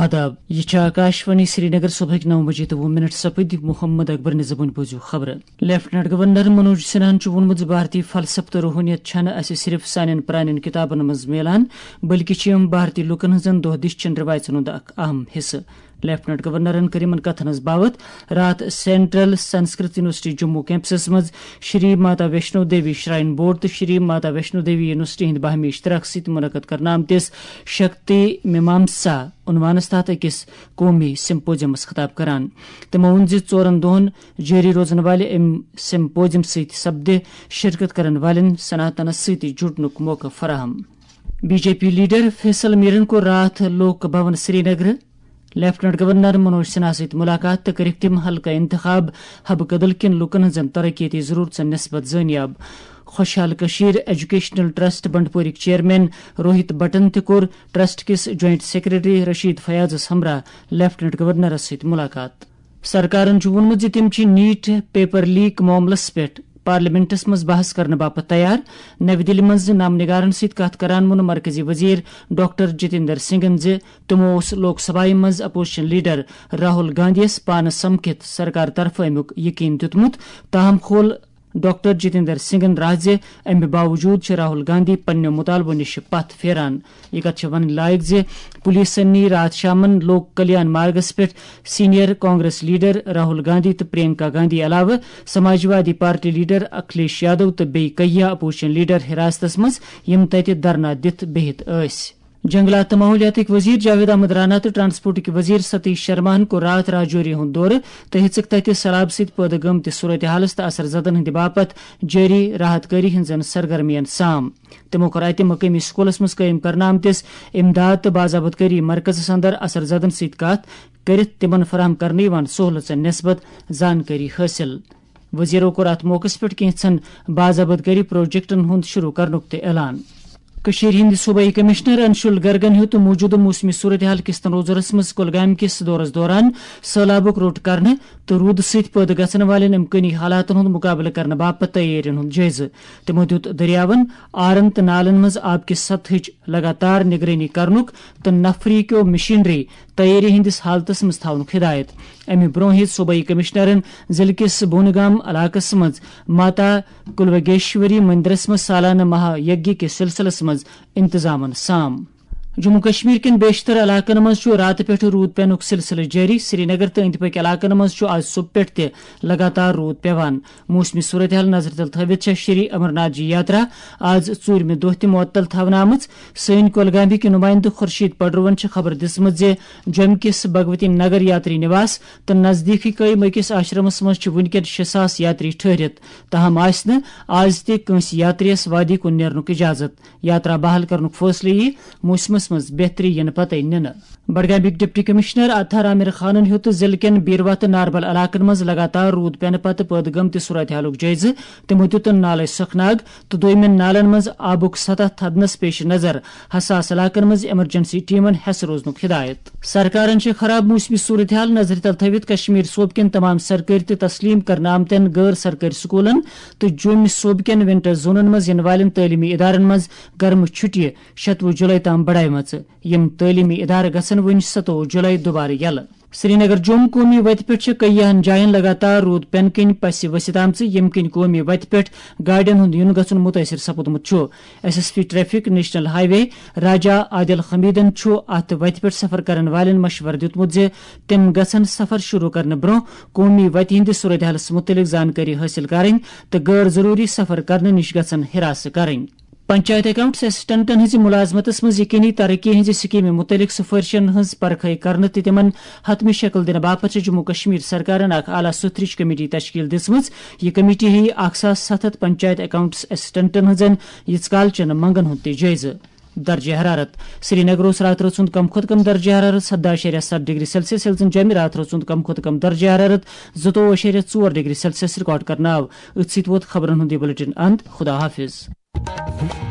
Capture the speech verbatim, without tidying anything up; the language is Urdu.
آداب یہ آکاشوانی سری نگر صبح نو بجے تو وہ منٹ سپد محمد اکبر نے زبان بوزو خبر لیفٹنٹ گورنر منوج سنہن وونمت بھارتی فلسفہ تو روحانیت چھنہ اس صرف سان پران کتابن مز ملان بلکہ یم بھارتی لکن ہزن دہ دش چن روایتن ہند اخ اہم حصہ لیفٹنٹ گورنرن کر ان کتھن باوت رات سینٹرل سنسکرت یونیورسٹی جموں کیمپسس مز شری ماتا ویشنو دیوی شرائن بورڈ تو شری ماتا ویشنو دیوی یونیورسٹی ہند باہمی اشتراک ست منعقد کرنا آمتس شکتی میمامسا عنوانس تحت اکس قومی سمپوزیمس خطاب کران تمو وون زِ ژورن دۄہن جاری روزن والے ام سمپوزیم ست سپدِ شرکت کرن والن صنعتنس ست جڑنک موقع فراہم B J P leader Faisal میرن کو رات Lok Bhavan Srinagar lieutenant governor Manoj Sinha ست ملاقات تو کرک تم حلقہ انتخاب حب کدل کن لکن ہزن ترقیتی ضرورت نسبت زنیاب خوشحال کشیر ایجوکیشنل ٹرسٹ بنڈپورک چیئرمین روہت بٹن تہ کور ٹرسٹ کس جوائنٹ سیکرٹری رشید فیاضس ہمراہ لیفٹنٹ گورنرس ست ملاقات سرکارن وونمت زِ تم چھ نیٹ پیپر لیک معاملس پہ پارلیمنٹس مز بحث کرنے باپت تیار نو دلی مز نام نگارن ست کت کران وون مرکزی وزیر ڈاکٹر جتیندر سنگھن زِ تمو اوس لوک سبھا مز اپوزیشن لیڈر راہل گاندھیس پانس سمکھت سرکار طرف امیک یقین دیتمت تاہم کھول ڈاکٹر جتیندر سنگھن راہ زِ امہ باوجود راہل گاندھی پننو مطالبو نش پتھ پھیران یہ کت ون لائق زِ پولیسن نی رات شامن لوک کلیان مارگس پہ سینئر کانگریس لیڈر راہل گاندھی تو پرینکا گاندھی علاوہ سماجوادی پارٹی لیڈر اکھلیش یادو تو بیٚیہِ کہیا اپوزیشن لیڈر حراستس مز یم تتہ دھرنا دتھ بہت ٲسۍ جنگلات تو ماحولیات وزیر جاوید احمد رانا تو ٹرانسپورٹ وزیر ستیش شرما کو رات راجوری ہند دور تو ہچک تتہ سیلاب ست پید گمت صورت حالس تو اثر زدن ہند باپت جاری راحت کاری ہن سرگرمین سام تمو کور اتہ مقامی سکولس مز قائم کرنا آمتس امداد تو باضابط کاری مرکزس اندر اثر زدن ست کت کرت تمن فراہم کرنے یوان سہولتن نسبت زانکاری حاصل وزیرو کور ات موقع پہ کینچن باضابط کاری پروجیکٹن ہند شروع کرنک تہ اعلان کشیر ہند صوبائی کمشنر انشول گرگن ہیت موجودہ موسمی صورتحال کس تنوظرس مز کلگام کس دورس دوران سہلابک روٹ کرنے تو رود ست پید گھن والن امکانی حالاتن ہند مقابلہ کرنے باپت تیارین ہند جائزہ تمو دیت دریاون آرن تو نالن مز آب کس سطحچ لگاتار نگرانی کرنک تو نفری کیو مشینری تیاری ہندس حالتس مز تھونک ہدایت امہ برہ صوبائی کمشنرن ضلع کس بونگام علاقس مز ماتا کلوگیشوری مندرس مز سالانہ مہا یگی کے سلسلس مز انتظامن سام جموں کشمیر کن بیشتر علاقن مز رات پہ رود پینک سلسلہ جاری سری نگر تو اند پک علاقن مز آج صبح پہ تہ لگاتار رود پیوان موسمی صورتحال نظر تل تھوت شری امرناتھ جی یاترا آج ژورمہ دہ تہ معطل تھونہ آمژ سین کولگامی کے نمائندہ خورشید پڈرون خبر دسمت زِ جوم کس بھگوتی نگر یاتری نواس تو نزدیکی قیم اکس آشرمس مز ونکین شے ساس یاتری ٹھہرت تاہم آس نا آج تہ کنس یاتریس وادی کن نیرنک اجازت یاترا بحال کرنک فیصلہ یی موسمس مز بہتری ین پتہ نن بڈگامک ڈپٹی کمشنر اطہر عامر خانن ہیوت ضلع کین بیروا تو ناربل علاقن مز لگاتار رود پینہ پتہ پید گمت صورت حالک جائزہ تمو دتن نالہ سکھناگ تو دویمن نالن مز آبک سطح تھدنس پیش نظر حساس علاقن مز ایمرجنسی ٹیمن حس روزنک ہدایت سرکارن خراب موسمی صورتحال نظر تل تھوت کشمیر صوبہ کین تمام سرکاری تو تسلیم کرنا آمتین غیر سرکاری سکولن تو جوم صوبہ کین ونٹر زونن مز ین والن تعلیمی ادارن مز گرم چھٹی شتوہ جولائی تام بڑھائمژ یم تعلیمی ادارہ گھن ون ستوہ جولائی دوبارہ یلہ سری نگر جوم قومی وتہ پہ کئیہن جائن لگاتار رود پین کن پس ورست آمژ یم کن قومی وتہ پہ گاڑین ہند یون گھن متاثر سپودمت S S P traffic national highway Raja Adil حمیدن ات وتہ پہ سفر کرن والن مشورہ دیتمت زِ تم گھن سفر شروع کرنے برہ قومی وتہ ہندس صورتحالس متعلق زانکاری حاصل کریں تو غیر ضروری سفر کرنے نش گھن ہراس کریں پنچایت اکاؤنٹس اسسٹنٹن ہز ملازمت مز یقینی ترقی ہز سکیم متعلق سفارشن ہز پرکھائی کرنے تو تمن حتمی شکل دن باپت جموں کشمیر سرکارن اخ اعلی ستھرچ کمیٹی تشکیل دسمژ یہ کمیٹی ہی اکھ ساس ستھ ہتھ پنچایت اکاؤنٹس اسسٹنٹن ہزن یژ کال چن منگن ہند تہ جائزہ درجہ حرارت سری نگر رات روز کم کھت کم درجہ حرارت سدہ اشاریہ ستھ ڈگری سیلسیس یل جمع رات روز کم کھت کم درجہ حرارت زٕتووُہ اشاریہ ژور ڈگری سیلسیس ریکارڈ کرنا آو ات سۭتۍ ووت خبرن ہند یہ بلیٹن اند خدا حافظ